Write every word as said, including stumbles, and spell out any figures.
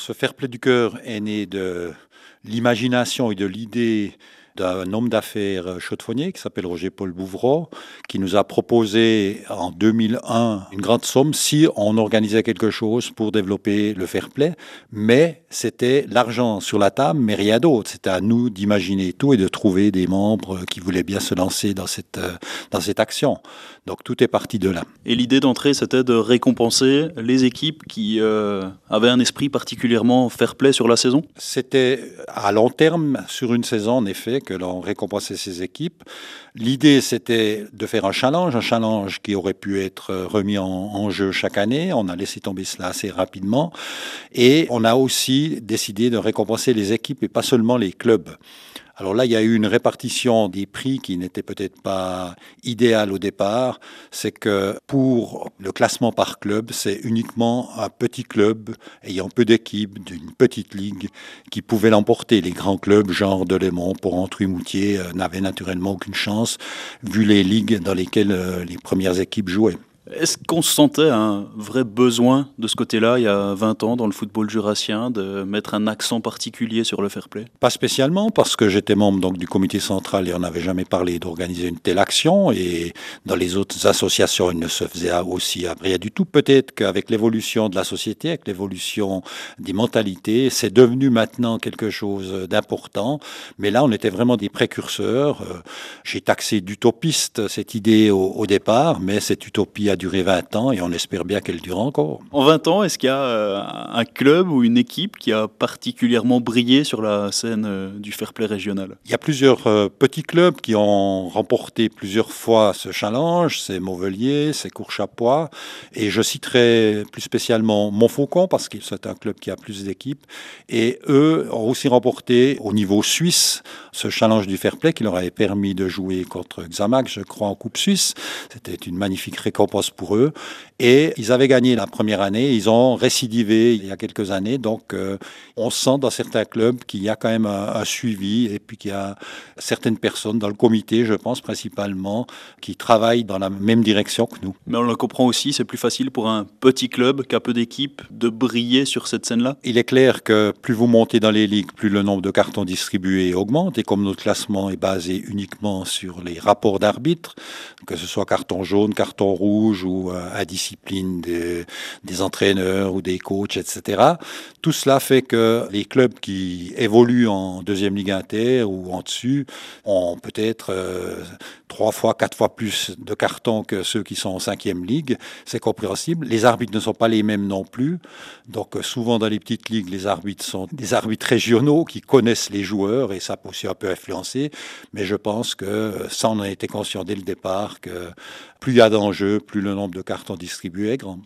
Ce fair play du cœur est né de l'imagination et de l'idée d'un homme d'affaires chaux-de-fonnier qui s'appelle Roger-Paul Bouvreau, qui nous a proposé en deux mille un une grande somme si on organisait quelque chose pour développer le fair play. Mais c'était l'argent sur la table, mais rien d'autre. C'était à nous d'imaginer tout et de trouver des membres qui voulaient bien se lancer dans cette, dans cette action. Donc tout est parti de là. Et l'idée d'entrée, c'était de récompenser les équipes qui euh, avaient un esprit particulièrement fair play sur la saison? C'était à long terme, sur une saison en effet, que l'on récompensait ces équipes. L'idée, c'était de faire un challenge, un challenge qui aurait pu être remis en, en jeu chaque année. On a laissé tomber cela assez rapidement. Et on a aussi décidé de récompenser les équipes et pas seulement les clubs. Alors là, il y a eu une répartition des prix qui n'était peut-être pas idéale au départ. C'est que pour le classement par club, c'est uniquement un petit club ayant peu d'équipes d'une petite ligue qui pouvait l'emporter. Les grands clubs, genre Delémont, Porrentruy-Moutier, euh, n'avaient naturellement aucune chance vu les ligues dans lesquelles euh, les premières équipes jouaient. Est-ce qu'on se sentait un vrai besoin de ce côté-là, il y a vingt ans, dans le football jurassien, de mettre un accent particulier sur le fair play? Pas spécialement, parce que j'étais membre donc, du comité central et on n'avait jamais parlé d'organiser une telle action. Et dans les autres associations, il ne se faisait aussi rien du tout. Peut-être qu'avec l'évolution de la société, avec l'évolution des mentalités, c'est devenu maintenant quelque chose d'important. Mais là, on était vraiment des précurseurs. J'ai taxé d'utopiste cette idée au, au départ, mais cette utopie a duré vingt ans et on espère bien qu'elle dure encore. En vingt ans, est-ce qu'il y a euh, un club ou une équipe qui a particulièrement brillé sur la scène euh, du fair play régional? Il y a plusieurs euh, petits clubs qui ont remporté plusieurs fois ce challenge. C'est Mauvelier, c'est Courchapois. Et je citerai plus spécialement Montfaucon parce que c'est un club qui a plus d'équipes. Et eux ont aussi remporté au niveau suisse ce challenge du fair play qui leur avait permis de jouer contre Xamax, je crois, en Coupe Suisse. C'était une magnifique récompense pour eux. Et ils avaient gagné la première année, ils ont récidivé il y a quelques années. Donc euh, on sent dans certains clubs qu'il y a quand même un, un suivi et puis qu'il y a certaines personnes dans le comité, je pense principalement, qui travaillent dans la même direction que nous. Mais on le comprend aussi, c'est plus facile pour un petit club qu'un peu d'équipe de briller sur cette scène-là? Il est clair que plus vous montez dans les ligues, plus le nombre de cartons distribués augmente. Et comme notre classement est basé uniquement sur les rapports d'arbitres, que ce soit carton jaune, carton rouge ou euh, indiscipline des, des entraîneurs ou des coachs, et cetera. Tout cela fait que les clubs qui évoluent en deuxième ligue inter ou en dessus ont peut-être euh, trois fois, quatre fois plus de cartons que ceux qui sont en cinquième ligue. C'est compréhensible. Les arbitres ne sont pas les mêmes non plus. Donc euh, souvent dans les petites ligues, les arbitres sont des arbitres régionaux qui connaissent les joueurs et ça peut aussi un peu influencer. Mais je pense que ça, on en a été conscient dès le départ que plus il y a d'enjeux, plus le nombre de cartons distribués est grand.